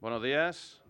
Buenos días.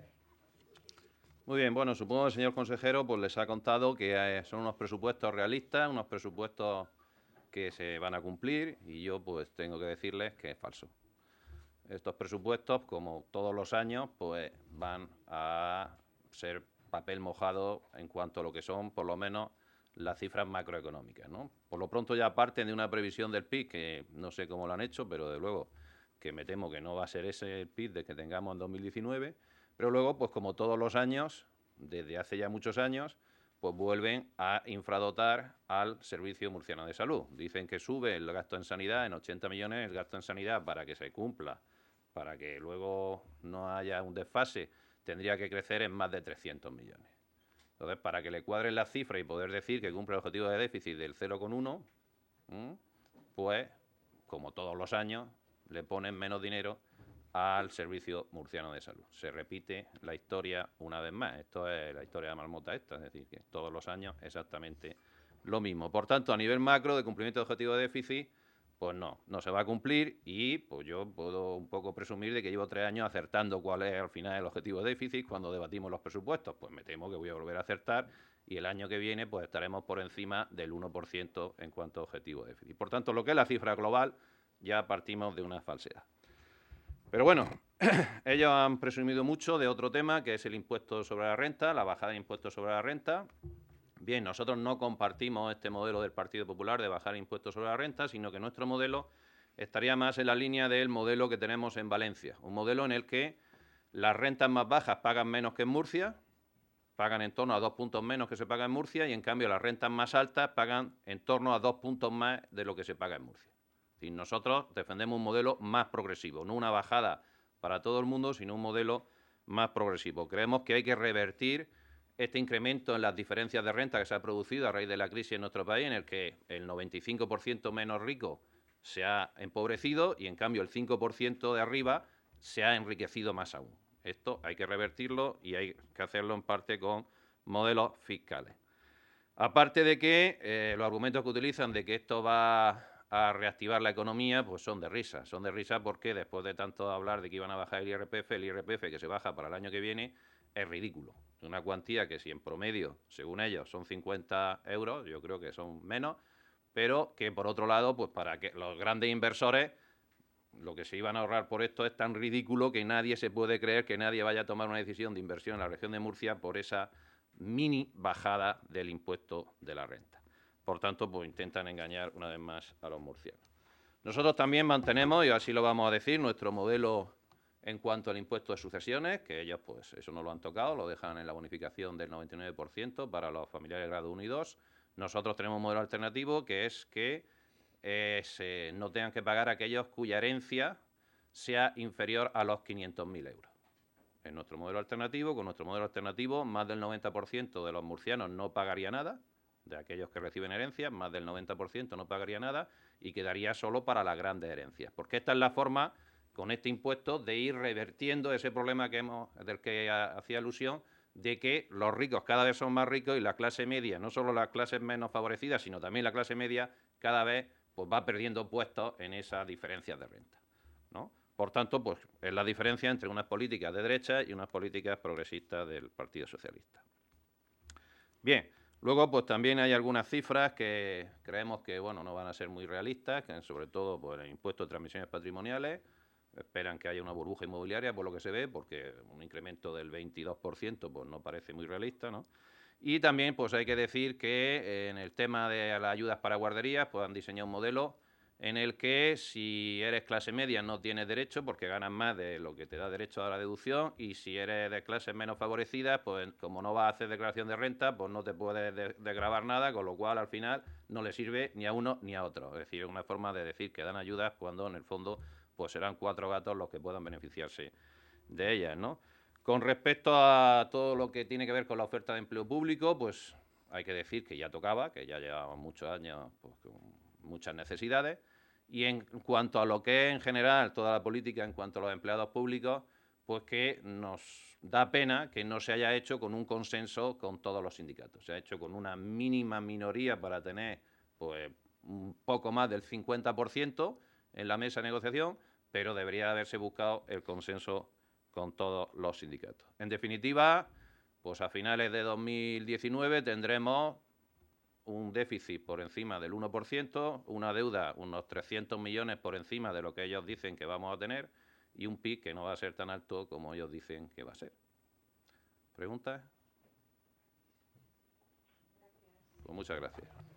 Muy bien, bueno, supongo que el señor consejero pues les ha contado que son unos presupuestos realistas, unos presupuestos que se van a cumplir y yo pues tengo que decirles que es falso. Estos presupuestos, como todos los años, pues van a ser papel mojado en cuanto a lo que son, por lo menos, las cifras macroeconómicas, ¿no? Por lo pronto ya parten de una previsión del PIB, que no sé cómo lo han hecho, pero de luego que me temo que no va a ser ese el PIB de que tengamos en 2019, pero luego, pues como todos los años, desde hace ya muchos años, pues vuelven a infradotar al Servicio Murciano de Salud. Dicen que sube el gasto en sanidad en 80 millones, el gasto en sanidad para que se cumpla, para que luego no haya un desfase, tendría que crecer en más de 300 millones. Entonces, para que le cuadren las cifras y poder decir que cumple el objetivo de déficit del 0,1, pues, como todos los años, le ponen menos dinero al Servicio Murciano de Salud. Se repite la historia una vez más. Esto es la historia de la marmota esta, es decir, que todos los años exactamente lo mismo. Por tanto, a nivel macro de cumplimiento de objetivo de déficit, pues no se va a cumplir y pues yo puedo un poco presumir de que llevo 3 años acertando cuál es al final el objetivo de déficit cuando debatimos los presupuestos. Pues me temo que voy a volver a acertar y el año que viene pues estaremos por encima del 1% en cuanto a objetivo de déficit. Por tanto, lo que es la cifra global ya partimos de una falsedad. Pero bueno, ellos han presumido mucho de otro tema, que es el impuesto sobre la renta, la bajada de impuestos sobre la renta. Bien, nosotros no compartimos este modelo del Partido Popular de bajar impuestos sobre la renta, sino que nuestro modelo estaría más en la línea del modelo que tenemos en Valencia, un modelo en el que las rentas más bajas pagan menos que en Murcia, pagan en torno a 2 puntos menos que se paga en Murcia, y en cambio las rentas más altas pagan en torno a 2 puntos más de lo que se paga en Murcia. Y nosotros defendemos un modelo más progresivo, no una bajada para todo el mundo, sino un modelo más progresivo. Creemos que hay que revertir este incremento en las diferencias de renta que se ha producido a raíz de la crisis en nuestro país, en el que el 95% menos rico se ha empobrecido y en cambio el 5% de arriba se ha enriquecido más aún. Esto hay que revertirlo y hay que hacerlo en parte con modelos fiscales. Aparte de que los argumentos que utilizan de que esto va a reactivar la economía, pues son de risa. Son de risa porque después de tanto hablar de que iban a bajar el IRPF que se baja para el año que viene, es ridículo. Es una cuantía que si en promedio, según ellos, son 50 euros, yo creo que son menos, pero que por otro lado, pues para que los grandes inversores, lo que se iban a ahorrar por esto es tan ridículo que nadie se puede creer que nadie vaya a tomar una decisión de inversión en la región de Murcia por esa mini bajada del impuesto de la renta. Por tanto, pues intentan engañar una vez más a los murcianos. Nosotros también mantenemos, y así lo vamos a decir, nuestro modelo en cuanto al impuesto de sucesiones, que ellos pues eso no lo han tocado, lo dejan en la bonificación del 99% para los familiares de grado 1 y 2. Nosotros tenemos un modelo alternativo que es que no tengan que pagar aquellos cuya herencia sea inferior a los 500.000 euros. En nuestro modelo alternativo, con nuestro modelo alternativo, más del 90% de los murcianos no pagaría nada, de aquellos que reciben herencias, más del 90% no pagaría nada y quedaría solo para las grandes herencias. Porque esta es la forma, con este impuesto, de ir revertiendo ese problema del que hacía alusión, de que los ricos cada vez son más ricos y la clase media, no solo las clases menos favorecidas, sino también la clase media, cada vez pues, va perdiendo puestos en esas diferencias de renta, ¿no? Por tanto, pues es la diferencia entre unas políticas de derecha y unas políticas progresistas del Partido Socialista. Bien, luego pues también hay algunas cifras que creemos que bueno, no van a ser muy realistas, que sobre todo por el impuesto de transmisiones patrimoniales. Esperan que haya una burbuja inmobiliaria, por lo que se ve, porque un incremento del 22% pues no parece muy realista, ¿no? Y también pues hay que decir que en el tema de las ayudas para guarderías pues han diseñado un modelo en el que si eres clase media no tienes derecho porque ganas más de lo que te da derecho a la deducción, y si eres de clases menos favorecidas, pues como no vas a hacer declaración de renta, pues no te puedes desgravar nada, con lo cual al final no le sirve ni a uno ni a otro. Es decir, es una forma de decir que dan ayudas cuando en el fondo pues serán 4 gatos los que puedan beneficiarse de ellas, ¿no? Con respecto a todo lo que tiene que ver con la oferta de empleo público, pues hay que decir que ya tocaba, que ya llevamos muchos años pues, con muchas necesidades. Y en cuanto a lo que es en general toda la política en cuanto a los empleados públicos, pues que nos da pena que no se haya hecho con un consenso con todos los sindicatos. Se ha hecho con una mínima minoría para tener pues, un poco más del 50% en la mesa de negociación, pero debería haberse buscado el consenso con todos los sindicatos. En definitiva, pues a finales de 2019 tendremos un déficit por encima del 1%, una deuda unos 300 millones por encima de lo que ellos dicen que vamos a tener y un PIB que no va a ser tan alto como ellos dicen que va a ser. ¿Preguntas? Pues muchas gracias.